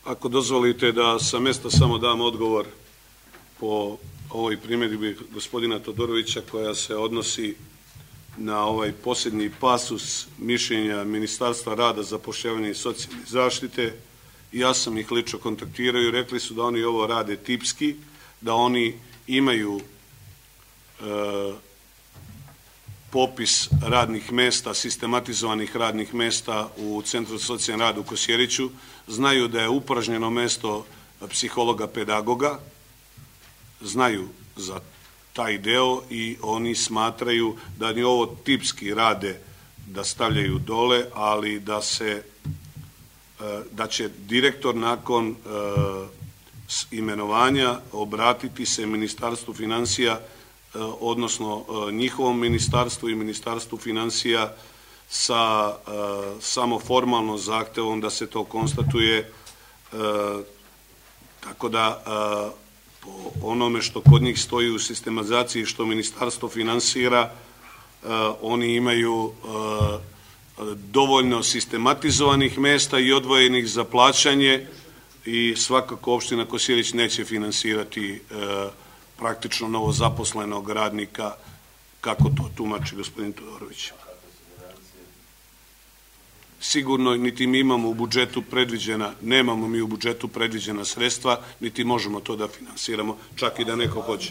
Ako dozvolite da sa mesta samo dam odgovor po ovoj primjedbi gospodina Todorovića koja se odnosi na ovaj posljednji pasus mišljenja Ministarstva rada, zapošljavanja i socijalne zaštite. Ja sam ih lično kontaktirao i rekli su da oni ovo rade tipski, da oni imaju popis radnih mesta, sistematizovanih radnih mesta u Centru za socijalni rad u Kosjeriću, znaju da je upražnjeno mesto psihologa pedagoga, znaju za taj deo i oni smatraju da ni ovo tipski rade da stavljaju dole, ali da će direktor nakon imenovanja obratiti se Ministarstvu finansija, odnosno njihovom ministarstvu i Ministarstvu finansija sa samo formalno zahtevom da se to konstatuje, tako da po onome što kod njih stoji u sistematizaciji što ministarstvo finansira, oni imaju dovoljno sistematizovanih mesta i odvojenih za plaćanje i svakako opština Kosjerić neće finansirati praktično novozaposlenog radnika, kako to tumači gospodin Todorović. Sigurno niti mi imamo u budžetu predviđena, nemamo mi u budžetu predviđena sredstva, niti možemo to da finansiramo, čak i da neko hoće.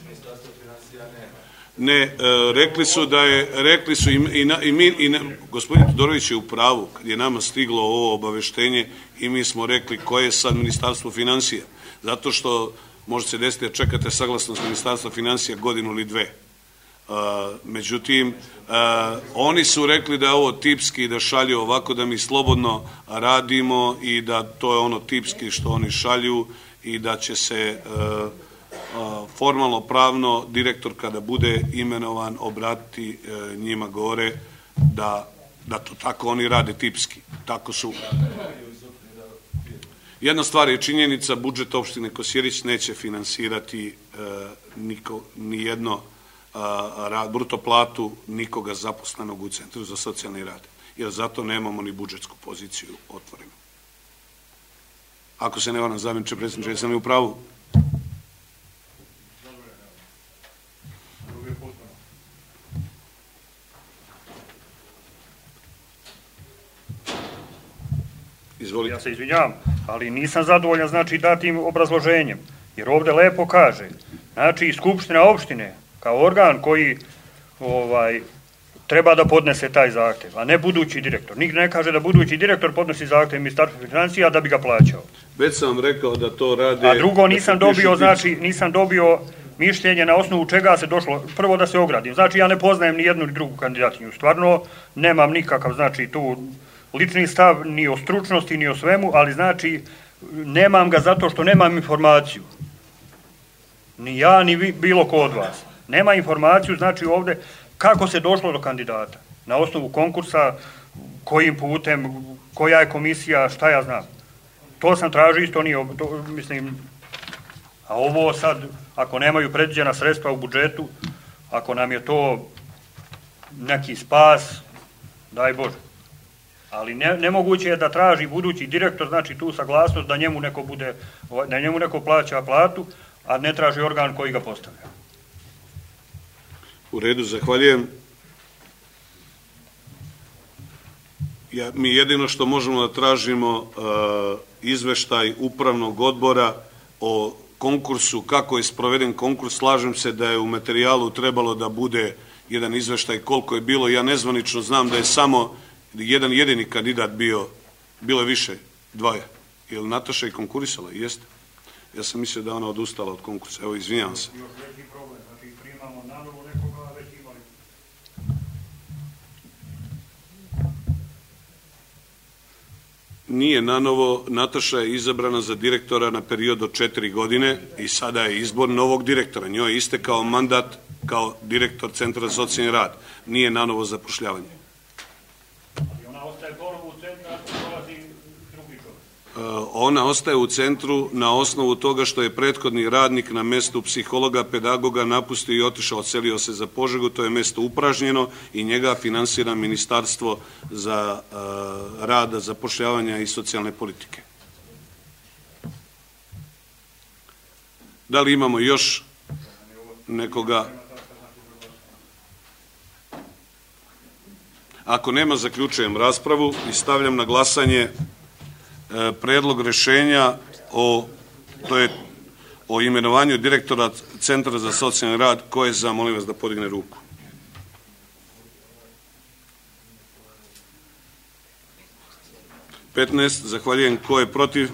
Ne, rekli su da je, gospodin Todorović je u pravu, kad je nama stiglo ovo obaveštenje i mi smo rekli koje je sad Ministarstvo finansija, zato što može se desiti da čekate saglasnost Ministarstva finansija godinu ili dve. Međutim, oni su rekli da je ovo tipski, da šalju ovako, da mi slobodno radimo i da to je ono tipski što oni šalju i da će se formalno pravno direktor kada bude imenovan obratiti njima gore da to tako oni rade tipski. Tako su. Jedna stvar je činjenica, budžet opštine Kosjerić neće finansirati nijedno bruto platu nikoga zaposlenog u Centru za socijalni rad, jer zato nemamo ni budžetsku poziciju otvorenu. Ako se ne varam, zamjeniče predsjedniče, jesam li u pravu? Ja se izvinjavam, ali nisam zadovoljan, znači, datim obrazloženjem, jer ovde lepo kaže, znači, Skupština opštine, kao organ koji treba da podnese taj zahtev, a ne budući direktor. Nigde ne kaže da budući direktor podnosi zahtev Ministarstvu finansija da bi ga plaćao. Već sam vam rekao da to rade... A drugo, nisam dobio mišljenje na osnovu čega se došlo, prvo da se ogradim. Znači, ja ne poznajem ni jednu ni drugu kandidatinju. Stvarno, nemam nikakav, znači, tu lični stav ni o stručnosti, ni o svemu, ali znači, nemam ga zato što nemam informaciju. Ni ja, ni bilo ko od vas. Nema informaciju, znači ovde, kako se došlo do kandidata. Na osnovu konkursa, kojim putem, koja je komisija, šta ja znam. To sam tražio, isto nije, mislim, a ovo sad, ako nemaju predviđena sredstva u budžetu, ako nam je to neki spas, daj Bože. Ali nemoguće je da traži budući direktor, znači tu saglasnost da njemu neko bude, da njemu neko plaća platu, a ne traži organ koji ga postavlja. U redu, zahvaljujem. Mi jedino što možemo da tražimo izveštaj upravnog odbora o konkursu, kako je sproveden konkurs. Slažem se da je u materijalu trebalo da bude jedan izveštaj koliko je bilo. Ja nezvanično znam da je samo jedan jedini kandidat bio, bilo je više, dvoje. Je li Nataša i konkurisala? Jeste. Ja sam mislio da ona odustala od konkursa. Evo, izvinjavam se. Nije nanovo, Nataša je izabrana za direktora na period od 4 godine i sada je izbor novog direktora. Njoj je istekao mandat kao direktor Centra za socijalni rad. Nije nanovo zapošljavanje. Ali ona ostaje ponovo u centru, ako dolazi drugi čovjek. Ona ostaje u centru na osnovu toga što je prethodni radnik na mestu psihologa, pedagoga napustio i otišao, odselio se za Požegu, to je mesto upražnjeno i njega finansira Ministarstvo za rada, zapošljavanja i socijalne politike. Da li imamo još nekoga? Ako nema, zaključujem raspravu i stavljam na glasanje predlog rešenja o imenovanju direktora Centra za socijalni rad. Ko je za? Molim vas da podigne ruku. Zahvaljujem. Ko je protiv?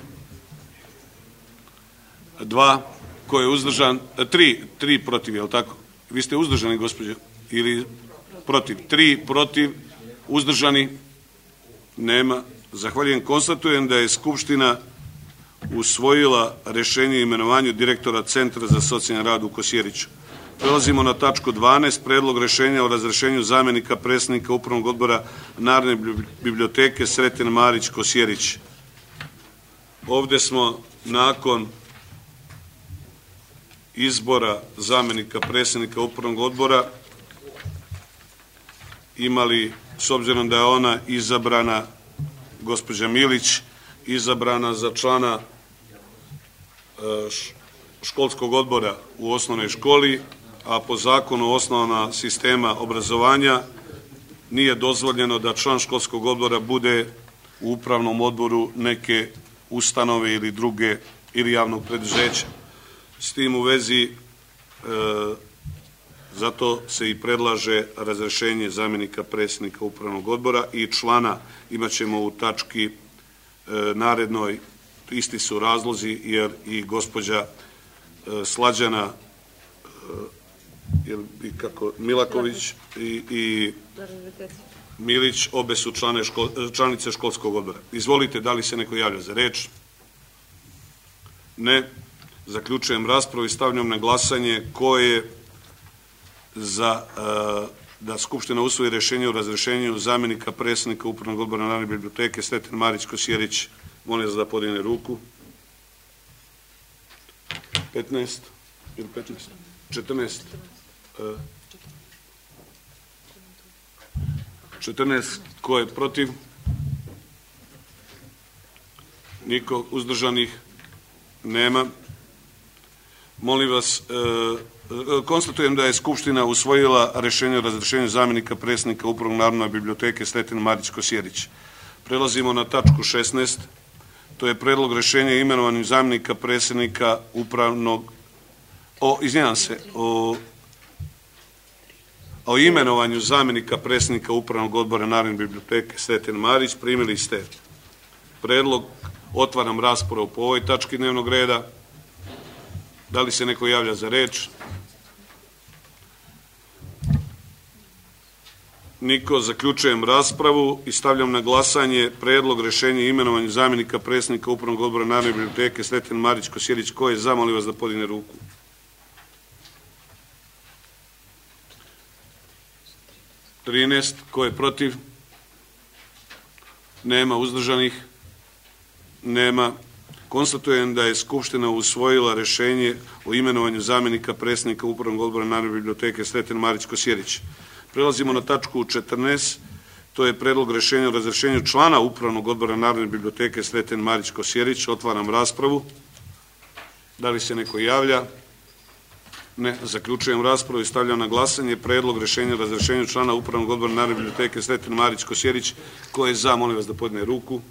2. Ko je uzdržan? 3 protiv, je li tako? Vi ste uzdržani, gospođo? Ili protiv? 3 protiv, uzdržani? Nema. Zahvaljujem. Konstatujem da je Skupština usvojila rešenje o imenovanju direktora Centra za socijalni rad u Kosjeriću. Prelazimo na tačku 12. Predlog rešenja o razrešenju zamenika predsednika Upravnog odbora Narodne biblioteke Sreten Marić Kosjerić. Ovde smo nakon izbora zamenika predsednika Upravnog odbora imali, s obzirom da je ona izabrana, gospođa Milić, izabrana za člana školskog odbora u osnovnoj školi, a po zakonu osnovna sistema obrazovanja nije dozvoljeno da član školskog odbora bude u upravnom odboru neke ustanove ili druge ili javnog preduzeća. S tim u vezi zato se i predlaže razrešenje zamenika predsednika Upravnog odbora i člana. Imaćemo u tački narednoj, isti su razlozi, jer i gospođa Slađana Milaković i Milić, obe su članice školskog odbora. Izvolite, da li se neko javlja za reč? Ne. Zaključujem raspravu i stavljam na glasanje ko je za da Skupština usvoji rešenje o razrešenju zamenika predsednika Upravnog odbora Narodne biblioteke Sreten Marić Kosjerić. Molim vas da podigne ruku. 15 ili 15? 14. Ko je protiv? Niko. Uzdržanih? Nema. Molim vas, konstatujem da je Skupština usvojila rešenje o razrešenju zamenika predsednika Upravnog Narodne biblioteke Sreten Marić Kosjerić. Prelazimo na tačku 16. To je predlog rešenja o imenovanju zamenika predsednika Upravnog, o imenovanju zamenika predsednika Upravnog odbora Narodne biblioteke Sreten Marić. Primili ste predlog. Otvaram raspravu po ovoj tački dnevnog reda. Da li se neko javlja za reč? Niko. Zaključujem raspravu i stavljam na glasanje predlog rešenja o imenovanju zamenika predsednika Upravnog odbora Narodne biblioteke Sreten Marić Kosjerić. Ko je za? Molim vas da podigne ruku. 13. Ko je protiv? Nema. Uzdržanih? Nema. Konstatujem da je Skupština usvojila rešenje o imenovanju zamenika predsednika Upravnog odbora Narodne biblioteke Sreten Marić Kosjerić. Prelazimo na tačku 14. To je predlog rešenja o razrešenju člana Upravnog odbora Narodne biblioteke Sreten Marić Kosjerić. Otvaram raspravu. Da li se neko javlja? Ne. Zaključujem raspravu i stavljam na glasanje predlog rešenja o razrešenju člana Upravnog odbora Narodne biblioteke Sreten Marić Kosjerić. Ko je za? Molim vas da podigne ruku.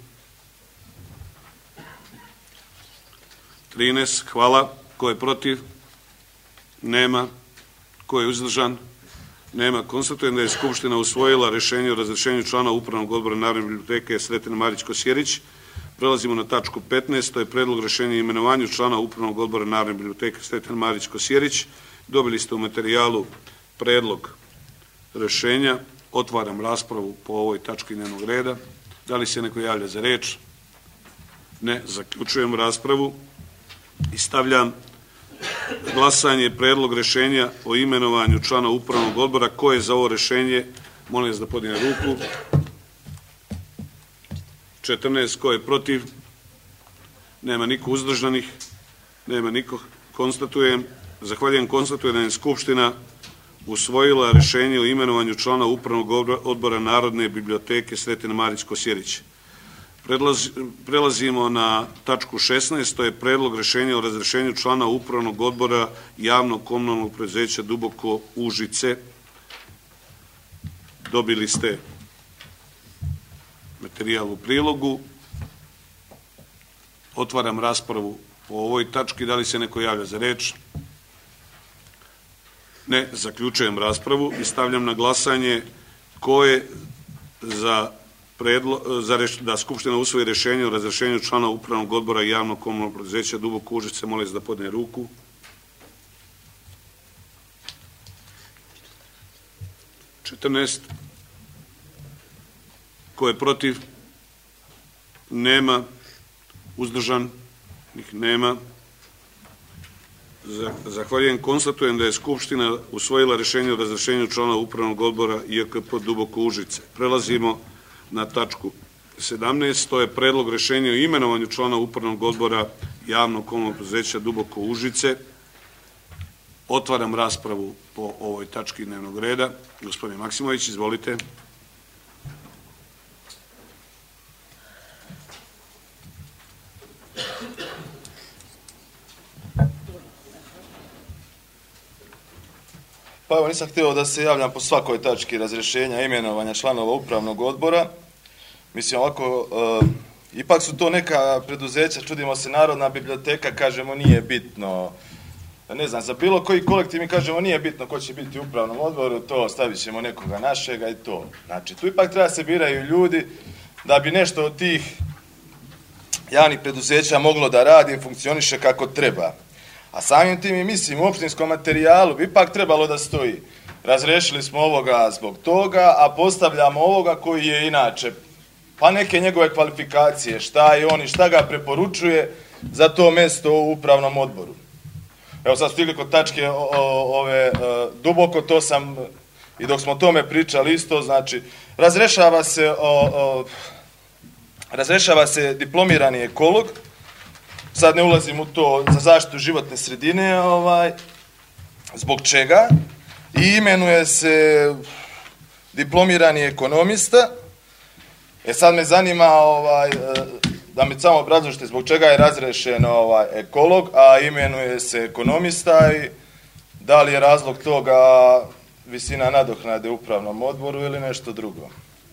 13. Hvala. Ko je protiv? Nema. Ko je uzdržan? Nema. Konstatujem da je Skupština usvojila rešenje o razrešenju člana Upravnog odbora Narodne biblioteke Sreten Marić Kosjerić. Prelazimo na tačku 15. To je predlog rešenja o imenovanju člana Upravnog odbora Narodne biblioteke Sreten Marić Kosjerić. Dobili ste u materijalu predlog rešenja. Otvaram raspravu po ovoj tački dnevnog reda. Da li se neko javlja za reč? Ne. Zaključujem raspravu i stavljam glasanje predlog rešenja o imenovanju člana Upravnog odbora. Ko je za ovo rešenje? Molim vas da podigne ruku. 14. Ko je protiv? Nema niko. Uzdržanih? Nema niko. Zahvaljujem. Konstatujem da je Skupština usvojila rešenje o imenovanju člana Upravnog odbora Narodne biblioteke Sreten Marić Kosjerić. Prelazimo na tačku 16, to je predlog rešenja o razrešenju člana upravnog odbora javnog komunalnog preduzeća Duboko Užice. Dobili ste materijal u prilogu. Otvaram raspravu o ovoj tački. Da li se neko javlja za reč? Ne. Zaključujem raspravu i stavljam na glasanje ko je za da Skupština usvoji rešenje o razrešenju člana upravnog odbora javnog komunalnog preduzeća Duboko Užice. Molim vas da podne ruku. Ko je protiv? Nema. Uzdržan? Nema. Zahvaljujem. Konstatujem da je Skupština usvojila rešenje o razrešenju člana upravnog odbora IKP Duboko Užice. Prelazimo na tačku 17. To je predlog rešenja o imenovanju člana upravnog odbora javnog komunalnog preduzeća Duboko Užice. Otvaram raspravu po ovoj tački dnevnog reda. Gospodin Maksimović, izvolite. Pa evo, nisam htio da se javljam po svakoj tački razrešenja imenovanja članova upravnog odbora. Mislim, ovako, ipak su to neka preduzeća, čudimo se, Narodna biblioteka, kažemo, nije bitno. Ne znam, za bilo koji kolektiv mi kažemo nije bitno ko će biti u upravnom odboru, to stavit ćemo nekoga našega i to. Znači, tu ipak treba se biraju ljudi da bi nešto od tih javnih preduzeća moglo da radi i funkcioniše kako treba. A samim tim i mislim u opštinskom materijalu bi ipak trebalo da stoji. Razrešili smo ovoga zbog toga, a postavljamo ovoga koji je inače, pa neke njegove kvalifikacije, šta je on i šta ga preporučuje za to mesto u upravnom odboru. Evo sad stigli kod tačke ove Duboko, to sam i dok smo o tome pričali isto, znači razrešava se diplomirani ekolog. Sad ne ulazim u to, za zaštitu životne sredine, zbog čega, i imenuje se diplomirani ekonomista. Sad me zanima da mi samo obrazložite zbog čega je razrešen ekolog, a imenuje se ekonomista i da li je razlog toga visina nadoknade u upravnom odboru ili nešto drugo.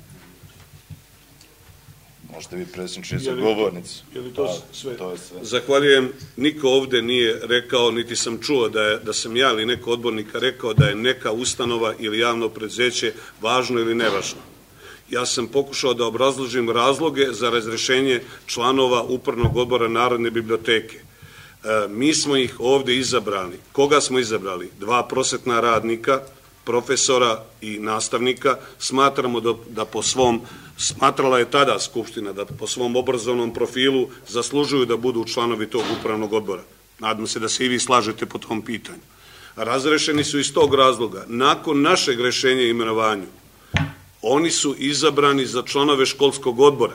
Možete vi, predsjedniče, za govornicu. Je li to sve? Zahvaljujem. Niko ovde nije rekao, niti sam čuo da sam ja ili neko odbornika rekao da je neka ustanova ili javno preduzeće važno ili nevažno. Ja sam pokušao da obrazložim razloge za razrešenje članova upravnog odbora Narodne biblioteke. Mi smo ih ovde izabrali. Koga smo izabrali? 2 prosvetna radnika, profesora i nastavnika. Smatramo da po svom, smatrala je tada Skupština, da po svom obrazovnom profilu zaslužuju da budu članovi tog upravnog odbora. Nadam se da se i vi slažete po tom pitanju. Razrešeni su iz tog razloga. Nakon našeg rešenja i imenovanju, oni su izabrani za članove školskog odbora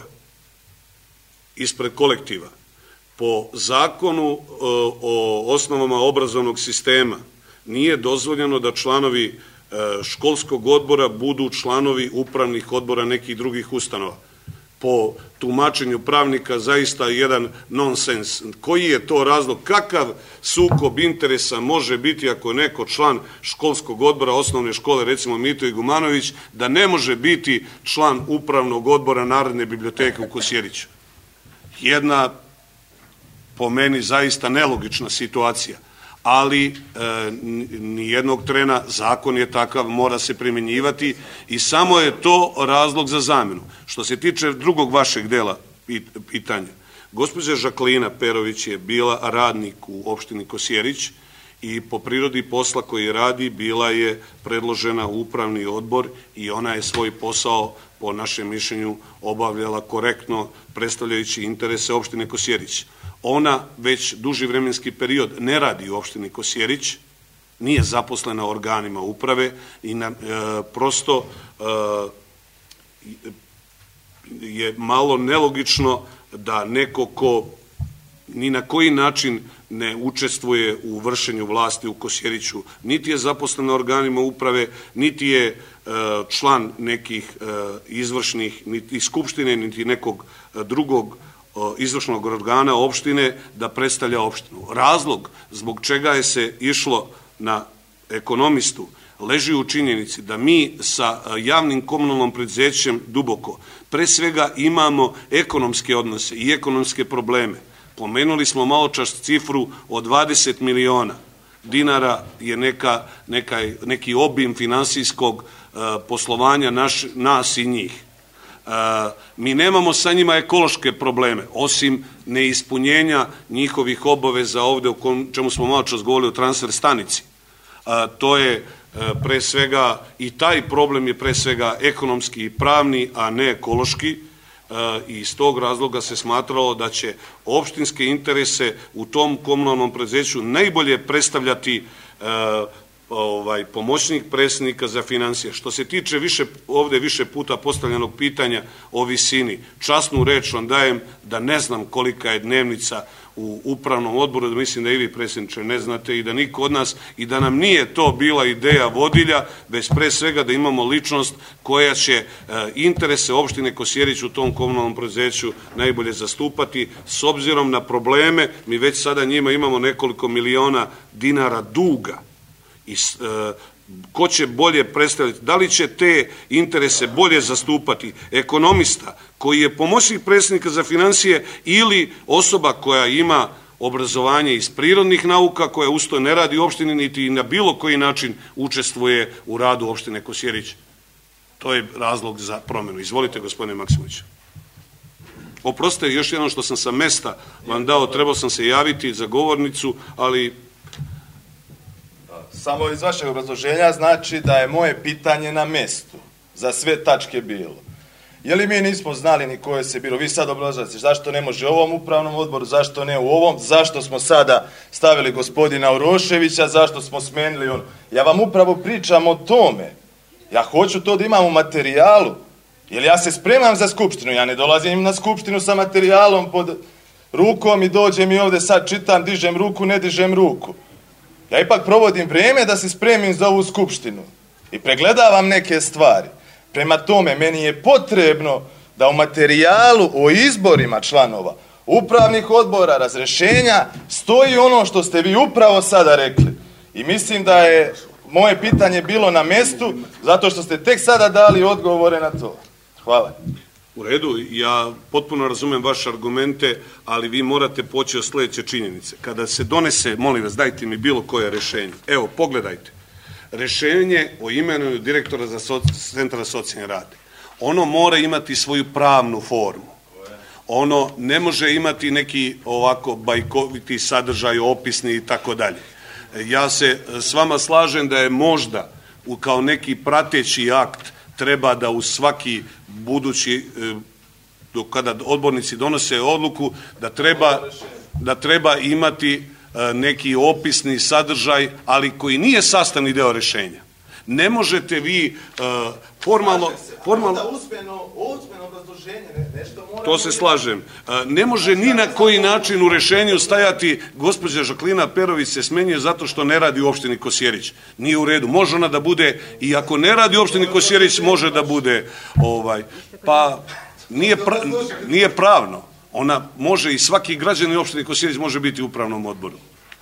ispred kolektiva. Po zakonu o osnovama obrazovnog sistema nije dozvoljeno da članovi školskog odbora budu članovi upravnih odbora nekih drugih ustanova. Po tumačenju pravnika zaista jedan nonsens. Koji je to razlog? Kakav sukob interesa može biti ako je neko član školskog odbora osnovne škole, recimo Mito Igumanović, da ne može biti član upravnog odbora Narodne biblioteke u Kosjeriću? Jedna, po meni, zaista nelogična situacija. Ali nijednog trena zakon je takav, mora se primjenjivati i samo je to razlog za zamenu. Što se tiče drugog vašeg dela pitanja, gospođa Žaklina Perović je bila radnik u opštini Kosjerić i po prirodi posla koji radi bila je predložena u upravni odbor i ona je svoj posao, po našem mišljenju, obavljala korektno, predstavljajući interese opštine Kosjerić. Ona već duži vremenski period ne radi u opštini Kosjerić, nije zaposlena organima uprave i prosto je malo nelogično da neko ko ni na koji način ne učestvuje u vršenju vlasti u Kosjeriću, niti je zaposlen na organima uprave, niti je član nekih izvršnih, niti skupštine, niti nekog drugog izvršnog organa opštine da predstavlja opštinu. Razlog zbog čega je se išlo na ekonomistu leži u činjenici da mi sa javnim komunalnom preduzećem Duboko pre svega imamo ekonomske odnose i ekonomske probleme. Pomenuli smo malo čas cifru od 20 miliona dinara je neki obim finansijskog poslovanja nas i njih. Mi nemamo sa njima ekološke probleme, osim neispunjenja njihovih obaveza ovde o čemu smo malo čas govorili o transfer stanici. To je pre svega, i taj problem je pre svega ekonomski i pravni, a ne ekološki, i iz tog razloga se smatralo da će opštinske interese u tom komunalnom preduzeću najbolje predstavljati pomoćnik predsjednika za finansije. Što se tiče ovde više puta postavljenog pitanja o visini, časnu reč vam dajem da ne znam kolika je dnevnica u upravnom odboru, da mislim da i vi predsjedniče ne znate i da niko od nas, i da nam nije to bila ideja vodilja, već pre svega da imamo ličnost koja će interese opštine Kosjerić u tom komunalnom preduzeću najbolje zastupati, s obzirom na probleme. Mi već sada njima imamo nekoliko miliona dinara duga. I ko će bolje predstaviti, da li će te interese bolje zastupati ekonomista koji je pomoćnik predsjednika za finansije ili osoba koja ima obrazovanje iz prirodnih nauka, koja usto ne radi u opštini niti na bilo koji način učestvuje u radu opštine Kosjerić. To je razlog za promjenu. Izvolite, gospodine Maksimović. Oprostite, još jedno što sam sa mesta vam dao, trebao sam se javiti za govornicu, ali... Samo iz vašeg obrazloženja znači da je moje pitanje na mestu za sve tačke bilo. Je li mi nismo znali ni koje se bilo? Vi sad obrazlažete zašto ne može u ovom upravnom odboru, zašto ne u ovom, zašto smo sada stavili gospodina Uroševića, zašto smo smenili on. Ja vam upravo pričam o tome. Ja hoću to da imam u materijalu. Jer ja se spremam za skupštinu. Ja ne dolazim na skupštinu sa materijalom pod rukom i dođem i ovde sad čitam, dižem ruku, ne dižem ruku. Ja ipak provodim vrijeme da se spremim za ovu skupštinu i pregledavam neke stvari. Prema tome, meni je potrebno da u materijalu o izborima članova upravnih odbora, razrešenja, stoji ono što ste vi upravo sada rekli. I mislim da je moje pitanje bilo na mestu, zato što ste tek sada dali odgovore na to. Hvala. U redu, ja potpuno razumem vaše argumente, ali vi morate poći od sljedeće činjenice. Kada se donese, molim vas, dajte mi bilo koje rešenje. Evo, pogledajte. Rešenje o imenovanju direktora za Centar za socijalni rad. Ono mora imati svoju pravnu formu. Ono ne može imati neki ovako bajkoviti sadržaj, opisni i tako dalje. Ja se s vama slažem da je možda kao neki prateći akt treba da u svaki budući, kada odbornici donose odluku, da treba imati neki opisni sadržaj, ali koji nije sastavni deo rešenja. Ne možete vi formalno... Onda usmeno obrazloženje, nešto mora... To se slažem. Ne može ni na koji način u rešenju stajati gospođa Žaklina Perović se smenjuje zato što ne radi u opštini Kosjerić. Nije u redu. Može ona da bude, i ako ne radi u opštini Kosjerić, može da bude, pa nije pravno. Ona može i svaki građanin opštine Kosjerić može biti u upravnom odboru.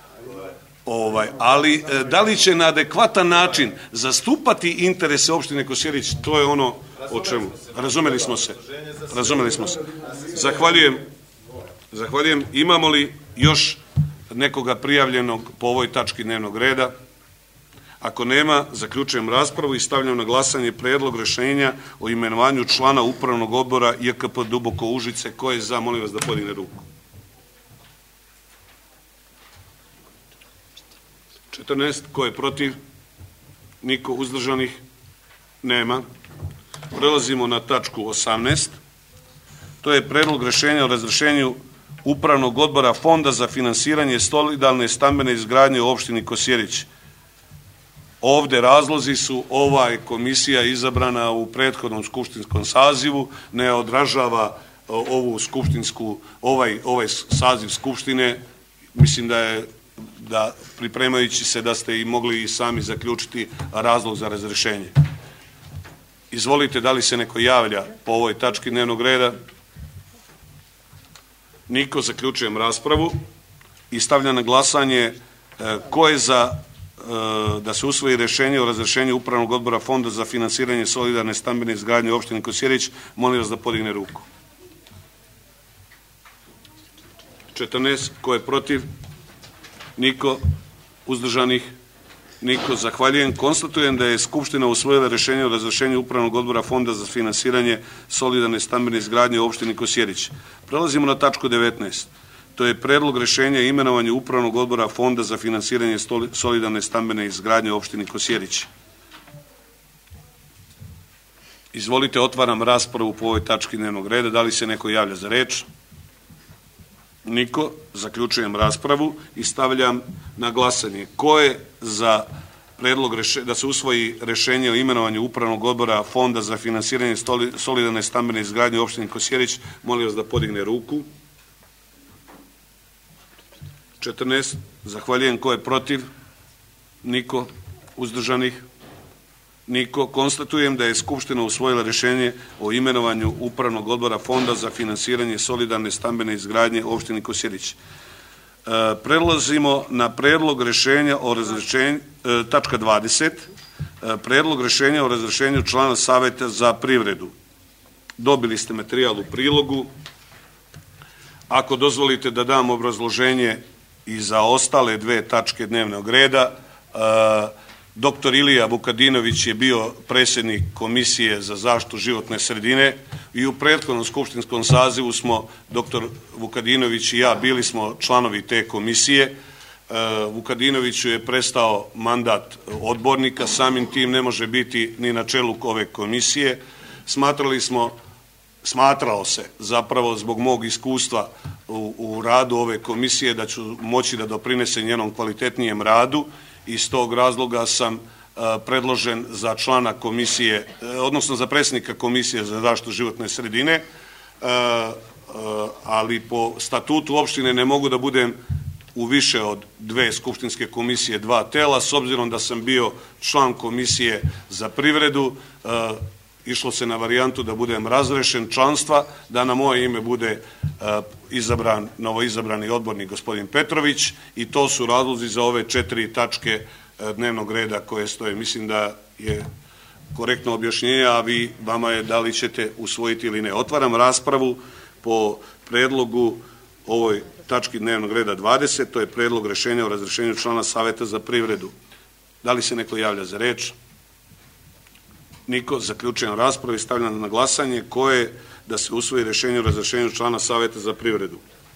Ali da li će na adekvatan način zastupati interese opštine Kosjerić, to je ono o čemu. Razumeli smo se. Zahvaljujem. Imamo li još nekoga prijavljenog po ovoj tački dnevnog reda? Ako nema, zaključujem raspravu i stavljam na glasanje predlog rešenja o imenovanju člana upravnog odbora JKP Duboko Užice. Ko je za, molim vas da podigne ruku. 14. Ko je protiv? Niko. Uzdržanih? Nema. Prelazimo na tačku 18. To je predlog rešenja o razrešenju upravnog odbora Fonda za finansiranje solidarne stambene izgradnje u opštini Kosjerić. Ovde razlozi su, ova je komisija izabrana u prethodnom skupštinskom sazivu, ne odražava ovu skupštinsku, ovaj saziv skupštine, mislim da pripremajući se da ste i mogli i sami zaključiti razlog za razrešenje. Izvolite, da li se neko javlja po ovoj tački dnevnog reda? Niko. Zaključujem raspravu i stavljam na glasanje ko je za da se usvoji rešenje o razrešenju Upravnog odbora Fonda za finansiranje solidarne stambene izgradnje u opštini Kosjerić. Molim vas da podigne ruku. 14. Ko je protiv? Niko. Uzdržanih? Niko. Zahvaljujem. Konstatujem da je Skupština usvojila rešenje o razrešenju Upravnog odbora Fonda za finansiranje solidarne stambene izgradnje u opštini Kosjerić. Prelazimo na tačku 19. To je predlog rešenja o imenovanju Upravnog odbora Fonda za finansiranje solidarne stambene izgradnje u opštini Kosjerić. Izvolite, otvaram raspravu po ovoj tački dnevnog reda. Da li se neko javlja za reč? Niko. Zaključujem raspravu i stavljam na glasanje. Ko je za predlog da se usvoji rešenje o imenovanju Upravnog odbora Fonda za finansiranje solidarne stambene izgradnje u opštini Kosjerić? Molim vas da podigne ruku. 14. Zahvaljujem. Ko je protiv? Niko. Uzdržanih? Niko. Konstatujem da je Skupština usvojila rešenje o imenovanju Upravnog odbora Fonda za finansiranje solidarne stambene izgradnje u opštini Kosjerić. Prelazimo na predlog rešenja o razrešenju, tačka 20, predlog rešenja o razrešenju člana Saveta za privredu. Dobili ste materijal u prilogu. Ako dozvolite da dam obrazloženje i za ostale dve tačke dnevnog reda, Dr. Ilija Vukadinović je bio predsjednik Komisije za zaštitu životne sredine i u prethodnom skupštinskom sazivu smo, dr. Vukadinović i ja, bili smo članovi te komisije. Vukadinoviću je prestao mandat odbornika, samim tim ne može biti ni na čelu ove komisije. Smatralo se, zapravo zbog mog iskustva u radu ove komisije, da ću moći da doprinesem njenom kvalitetnijem radu. Iz tog razloga sam predložen za člana komisije, odnosno za predsjednika Komisije za zaštitu životne sredine, ali po statutu opštine ne mogu da budem u više od dve skupštinske komisije, dva tela, s obzirom da sam bio član Komisije za privredu. Išlo se na varijantu da budem razrešen članstva, da na moje ime bude novoizabrani odbornik gospodin Petrović, i to su razlozi za ove 4 tačke dnevnog reda koje stoje. Mislim da je korektno objašnjenje, a vama je da li ćete usvojiti ili ne. Otvaram raspravu po predlogu ovoj tački dnevnog reda 20, to je predlog rešenja o razrešenju člana Saveta za privredu. Da li se neko javlja za reč? Niko. Zaključujem raspravu i stavljam na glasanje ko je da se usvoji rešenje o razrešenju člana Saveta za privredu.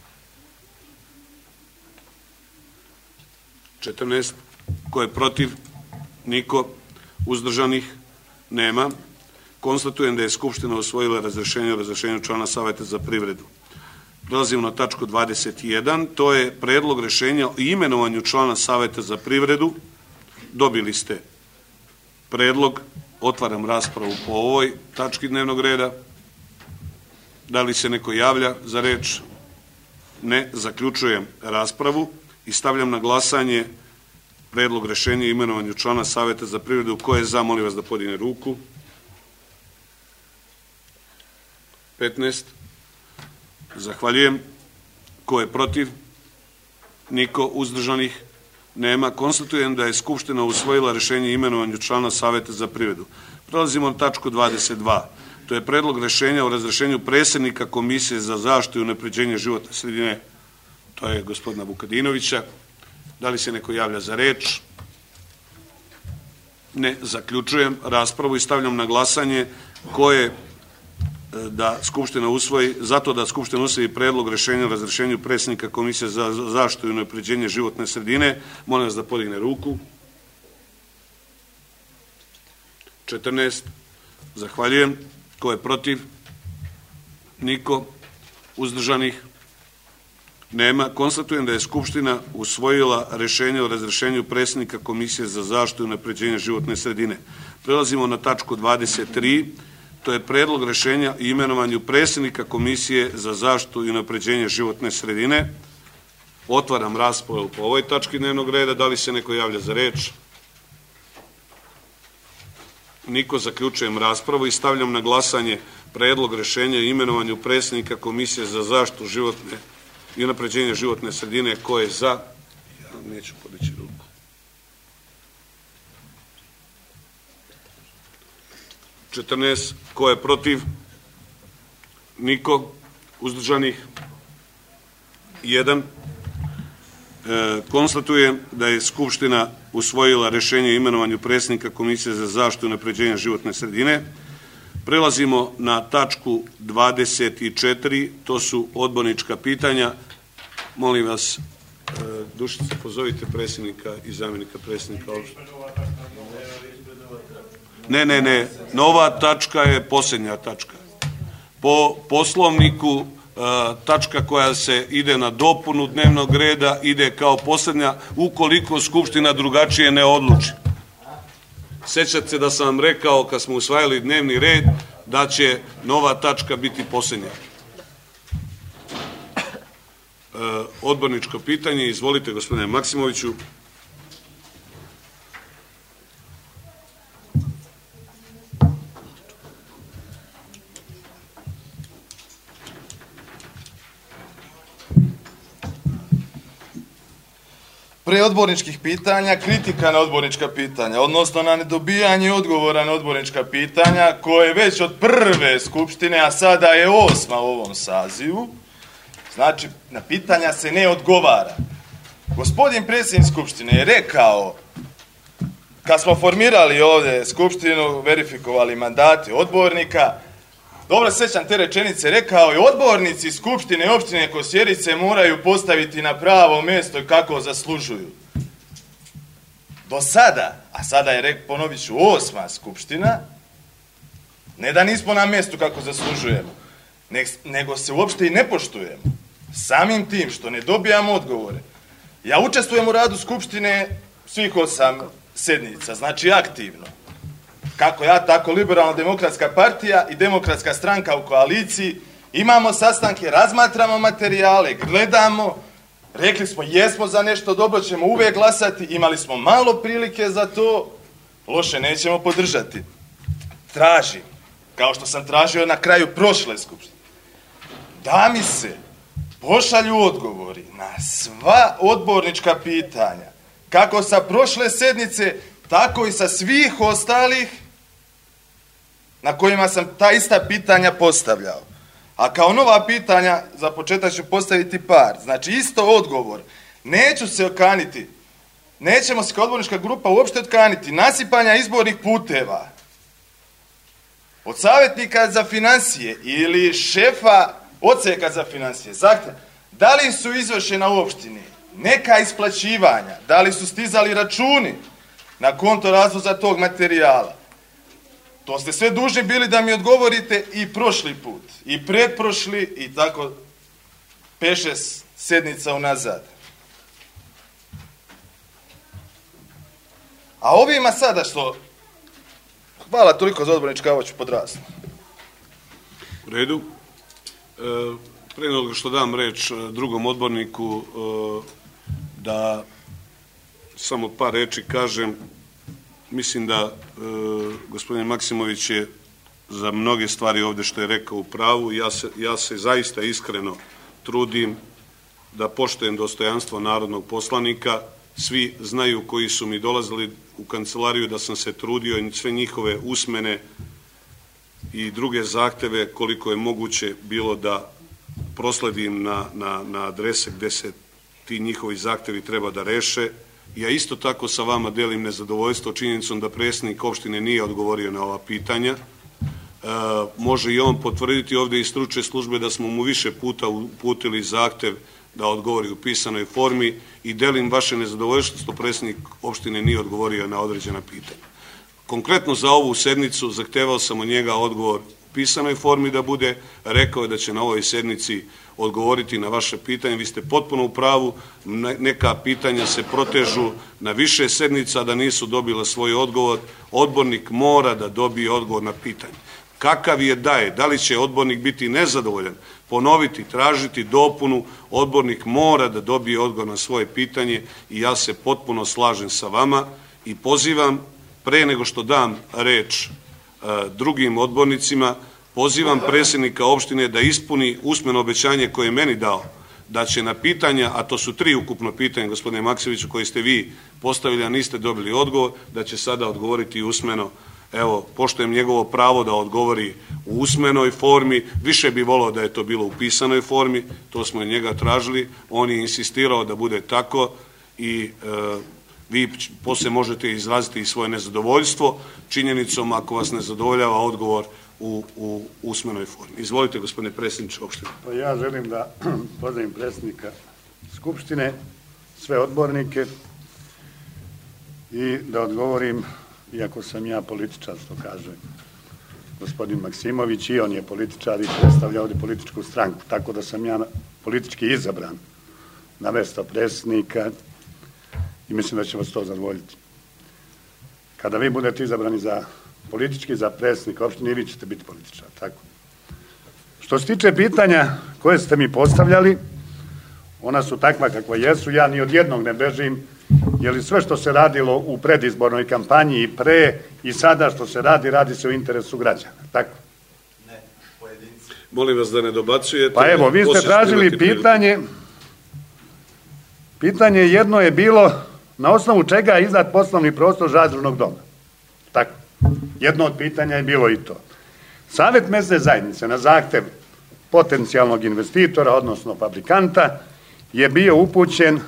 14. Ko je protiv? Niko. Uzdržanih? Nema. Konstatujem da je Skupština usvojila rešenje o razrešenju člana Saveta za privredu. Prelazimo na tačku 21. To je predlog rešenja o imenovanju člana Saveta za privredu. Dobili ste predlog. Otvaram raspravu po ovoj tački dnevnog reda. Da li se neko javlja za reč? Ne. Zaključujem raspravu i stavljam na glasanje predlog rešenja o imenovanju člana Saveta za privredu. Ko je za, molim vas da podigne ruku. 15. Zahvaljujem. Ko je protiv? Niko. Uzdržanih? Nema. Konstatujem da je Skupština usvojila rešenje o imenovanju člana Saveta za privredu. Prelazimo na tačku 22. To je predlog rešenja o razrešenju predsjednika Komisije za zaštitu i unapređenje životne sredine. To je gospodina Vukadinovića. Da li se neko javlja za reč? Ne. Zaključujem raspravu i stavljam na glasanje ko je da Skupština usvoji, zato da Skupština usvoji predlog rešenja o razrešenju predsjednika Komisije za zaštitu i unapređenje životne sredine. Molim vas da podigne ruku. 14. Zahvaljujem. Ko je protiv? Niko. Uzdržanih? Nema. Konstatujem da je Skupština usvojila rešenje o razrešenju predsjednika Komisije za zaštitu i unapređenje životne sredine. Prelazimo na tačku 23. To je predlog rešenja o imenovanju predsjednika Komisije za zaštitu i unapređenje životne sredine. Otvaram raspravu po ovoj tački dnevnog reda. Da li se neko javlja za reč? Niko. Zaključujem raspravu i stavljam na glasanje predlog rešenja o imenovanju predsjednika Komisije za zaštitu životne i unapređenje životne sredine. Ko je za? Ja neću podići ruku. Ko je protiv? Niko. Uzdržanih? 1. Konstatujem da je Skupština usvojila rešenje o imenovanju predsjednika Komisije za zaštitu i unapređenje životne sredine. Prelazimo na tačku 24, to su odbornička pitanja. Molim vas, Dušice, pozovite predsjednika i zamjenika predsjednika. Ne, nova tačka je posljednja tačka. Po poslovniku tačka koja se ide na dopunu dnevnog reda ide kao posljednja ukoliko Skupština drugačije ne odluči. Sjećate se da sam vam rekao kad smo usvajali dnevni red da će nova tačka biti posljednja. Odborničko pitanje, izvolite gospodine Maksimoviću. Pre odborničkih pitanja, kritika na odbornička pitanja, odnosno na nedobijanje odgovora na odbornička pitanja, koje već od prve skupštine, a sada je 8. u ovom sazivu, znači na pitanja se ne odgovara. Gospodin predsjednik skupštine je rekao, kad smo formirali ovdje skupštinu, verifikovali mandate odbornika, dobro sećam te rečenice, rekao je odbornici Skupštine opštine Kosjerice moraju postaviti na pravo mjesto kako zaslužuju. Do sada, a sada je, ponovit ću, 8. skupština, ne da nismo na mjestu kako zaslužujemo, nego se uopšte i ne poštujemo. Samim tim što ne dobijamo odgovore. Ja učestvujem u radu Skupštine svih 8 sednica, znači aktivno. Kako ja, tako Liberalno-demokratska partija i Demokratska stranka u koaliciji, imamo sastanke, razmatramo materijale, gledamo, rekli smo jesmo za nešto dobro, ćemo uvijek glasati, imali smo malo prilike za to, loše nećemo podržati. Tražim, kao što sam tražio na kraju prošle skupštine, da mi se pošalju odgovori na sva odbornička pitanja, kako sa prošle sednice, tako i sa svih ostalih na kojima sam ta ista pitanja postavljao. A kao nova pitanja, za početak ću postaviti par. Znači, isto odgovor. Neću se okaniti, nećemo se kao odbornička grupa uopšte okaniti nasipanja izbornih puteva od savjetnika za financije ili šefa odseka za financije. Zatim, da li su izvršena u opštini neka isplaćivanja, da li su stizali računi na konto razvoza tog materijala. To ste sve dužni bili da mi odgovorite i prošli put, i pretprošli, i tako 5-6 sednica unazad. A ovima sada što... Hvala toliko za odbornička, ovo ću podrasno. U redu. Prije nego što dam reč drugom odborniku, da samo par reči kažem. Mislim da gospodin Maksimović je za mnoge stvari ovdje što je rekao u pravu. Ja se zaista iskreno trudim da poštujem dostojanstvo narodnog poslanika. Svi znaju koji su mi dolazili u kancelariju da sam se trudio i sve njihove usmene i druge zahteve koliko je moguće bilo da prosledim na adrese gde se ti njihovi zahtevi treba da reše. Ja isto tako sa vama delim nezadovoljstvo činjenicom da predsjednik opštine nije odgovorio na ova pitanja. Može i on potvrditi ovdje iz stručne službe da smo mu više puta uputili zahtev da odgovori u pisanoj formi i delim vaše nezadovoljstvo što predsjednik opštine nije odgovorio na određena pitanja. Konkretno za ovu sednicu zahtevao sam od njega odgovor u pisanoj formi da bude, rekao je da će na ovoj sednici odgovoriti na vaše pitanje. Vi ste potpuno u pravu, neka pitanja se protežu na više sednica da nisu dobila svoj odgovor. Odbornik mora da dobije odgovor na pitanje. kakav je daje, da li će odbornik biti nezadovoljan, ponoviti, tražiti dopunu, odbornik mora da dobije odgovor na svoje pitanje i ja se potpuno slažem sa vama i pozivam, pre nego što dam reč drugim odbornicima, pozivam predsjednika opštine da ispuni usmeno obećanje koje je meni dao, da će na pitanja, a to su 3 ukupno pitanja, gospodine Maksimoviću, koje ste vi postavili, a niste dobili odgovor, da će sada odgovoriti usmeno. Evo, poštujem njegovo pravo da odgovori u usmenoj formi, više bi volao da je to bilo u pisanoj formi, to smo od njega tražili, on je insistirao da bude tako i vi poslije možete izraziti i svoje nezadovoljstvo činjenicom ako vas ne zadovoljava odgovor u usmenoj formi. Izvolite, gospodine predsjedniče opštine. Pa ja želim da pozdravim predsjednika Skupštine, sve odbornike i da odgovorim, iako sam ja političar, što kaže gospodin Maksimović, i on je političar i predstavlja ovdje političku stranku, tako da sam ja politički izabran na mjesto predsjednika i mislim da će vas to zadovoljiti. Kada vi budete izabrani za politički, za predsjednika opštine, i vi ćete biti političar, tako. Što se tiče pitanja koje ste mi postavljali, ona su takva kakva jesu, ja ni od jednog ne bežim, jer sve što se radilo u predizbornoj kampanji i pre i sada što se radi se u interesu građana, tako? Ne, pojedinci. Molim vas da ne dobacujete. Pa evo, vi ste tražili pitanje jedno je bilo na osnovu čega je izdat poslovni prostor zadružnog doma. Tako. Jedno od pitanja je bilo i to. Savjet mesne zajednice na zahtev potencijalnog investitora, odnosno fabrikanta, je bio upućen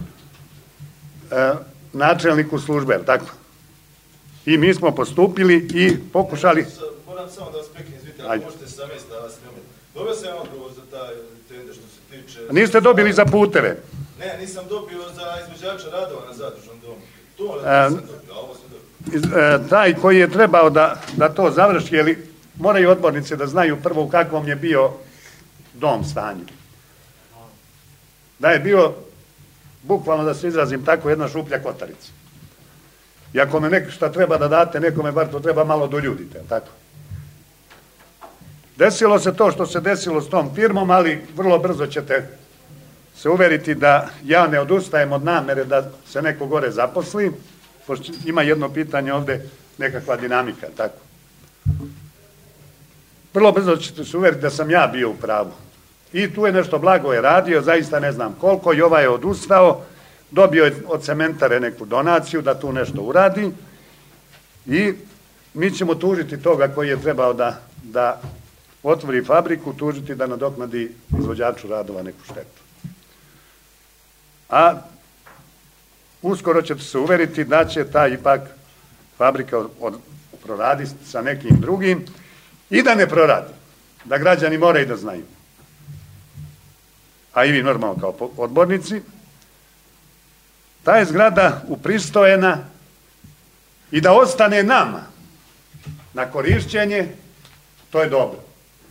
načelniku službe, tako? I mi smo postupili i pokušali... Moram samo da vas prekinem, izvite, ako možete sa mjesta da vas ne umeti. Dobio sam odgovor za taj tender što se tiče... Niste dobili za puteve? Ne, nisam dobio za izvođača radova na zadružnom domu. To nisam dobio, a ovo sam dobio. Taj koji je trebao da to završi, jer moraju odbornice da znaju prvo u kakvom je bio dom stanju. Da je bio, bukvalno da se izrazim tako, jedna šuplja kotarica. I ako me šta treba da date, nekome bar to treba malo doljudite, tako? Desilo se to što se desilo s tom firmom, ali vrlo brzo ćete se uveriti da ja ne odustajem od namere da se neko gore zaposli, pošto ima jedno pitanje ovde, nekakva dinamika, tako. Vrlo brzo ćete se uveriti da sam ja bio u pravu. I tu je nešto blago je radio, zaista ne znam koliko, i ovaj je odustao, dobio je od cementare neku donaciju da tu nešto uradi i mi ćemo tužiti toga koji je trebao da otvori fabriku, tužiti da nadoknadi izvođaču radova neku štetu. A uskoro ćete se uveriti da će ta ipak fabrika proraditi sa nekim drugim i da ne proradi, da građani moraju da znaju. A i vi normalno kao odbornici, ta je zgrada upristojena i da ostane nama na korišćenje, to je dobro.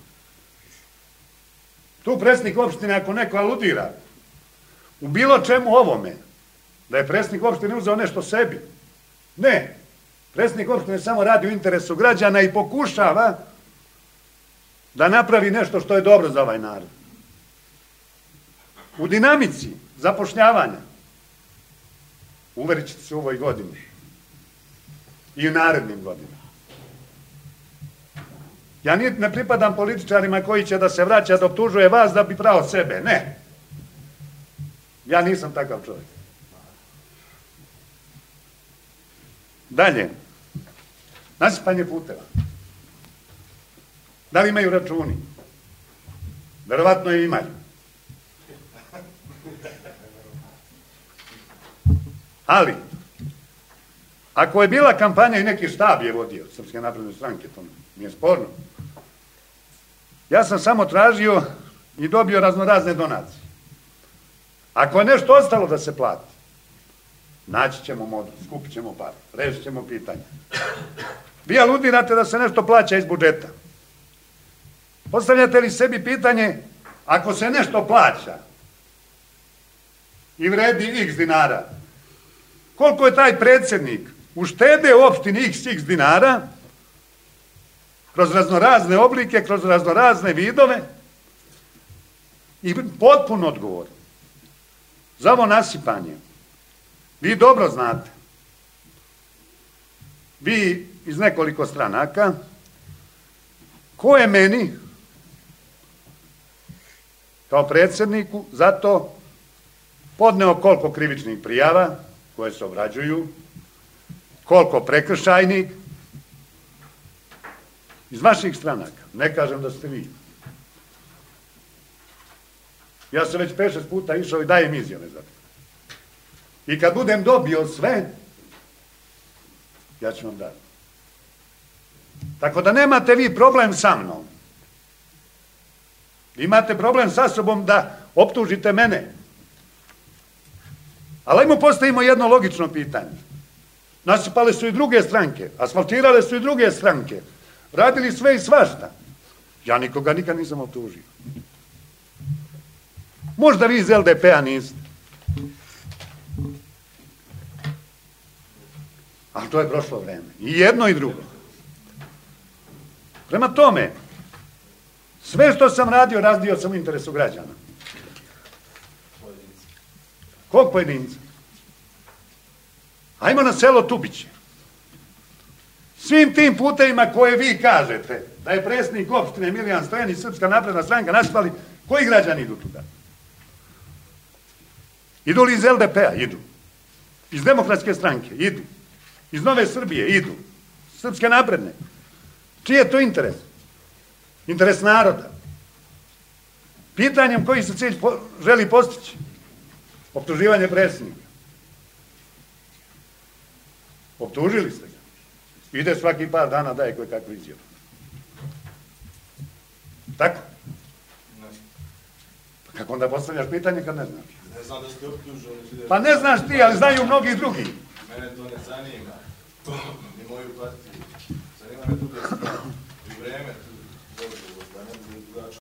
Tu predsjednik opštine, ako neko aludira u bilo čemu ovome, da je predsjednik opštine uzeo nešto sebi. Ne. Predsjednik opštine samo radi u interesu građana i pokušava da napravi nešto što je dobro za ovaj narod. U dinamici zapošljavanja uverit ćete se u ovoj godini i u narednim godinama. Ja ne pripadam političarima koji će da se vraća da optužuje vas da bi prao sebe. Ne. Ja nisam takav čovjek. Dalje. Nasipanje puteva. Da li imaju računi? Verovatno i imaju. Ali, ako je bila kampanja i neki štab je vodio Srpske napredne stranke, to nije sporno. Ja sam samo tražio i dobio raznorazne donacije. Ako je nešto ostalo da se plati, naći ćemo model, skupit ćemo par, rešit ćemo pitanje. Vi aludirate da se nešto plaća iz budžeta. Postavljate li sebi pitanje, ako se nešto plaća i vredi x dinara, koliko je taj predsjednik uštede u opštini x dinara, kroz raznorazne oblike, kroz raznorazne vidove i potpun odgovor za ovo nasipanje. Vi dobro znate, vi iz nekoliko stranaka, ko je meni kao predsjedniku zato podneo koliko krivičnih prijava koje se obrađuju, koliko prekršajnih iz vaših stranaka. Ne kažem da ste vi. Ja sam već 5-6 puta išao i dajem izjave za to. I kad budem dobio sve, ja ću vam dati. Tako da nemate vi problem sa mnom. Imate problem sa sobom da optužite mene. Ali ajmo postavimo jedno logično pitanje. Nasipale su i druge stranke, asfaltirale su i druge stranke, radili sve i svašta. Ja nikoga nikad nisam optužio. Možda vi iz LDP-a niste. Ali to je prošlo vreme. I jedno i drugo. Prema tome, sve što sam radio sam u interesu građana. Kog pojedinca? Ajmo na selo Tubiće. Svim tim putevima koje vi kažete da je predsjednik opštine Milijan Stojanić, Srpska napredna stranka nasipali, koji građani idu tuda? Idu li iz LDP-a? Idu. Iz Demokratske stranke? Idu. Iz Nove Srbije? Idu. Srpske napredne? Čiji je to interes? Interes naroda. Pitanjem koji se cilj želi postići? Optuživanje predsjednika. Optužili ste ga. Ide svaki par dana, daje koje kakvu izjavu. Tako? Pa kako onda postavljaš pitanje kad ne znaš? Ne znam da ste optužili. Pa ne znaš ti, ali znaju mnogi drugi. Mene to ne zanima. Ni moju partiju. Zanima me druge stvari. I vreme tu.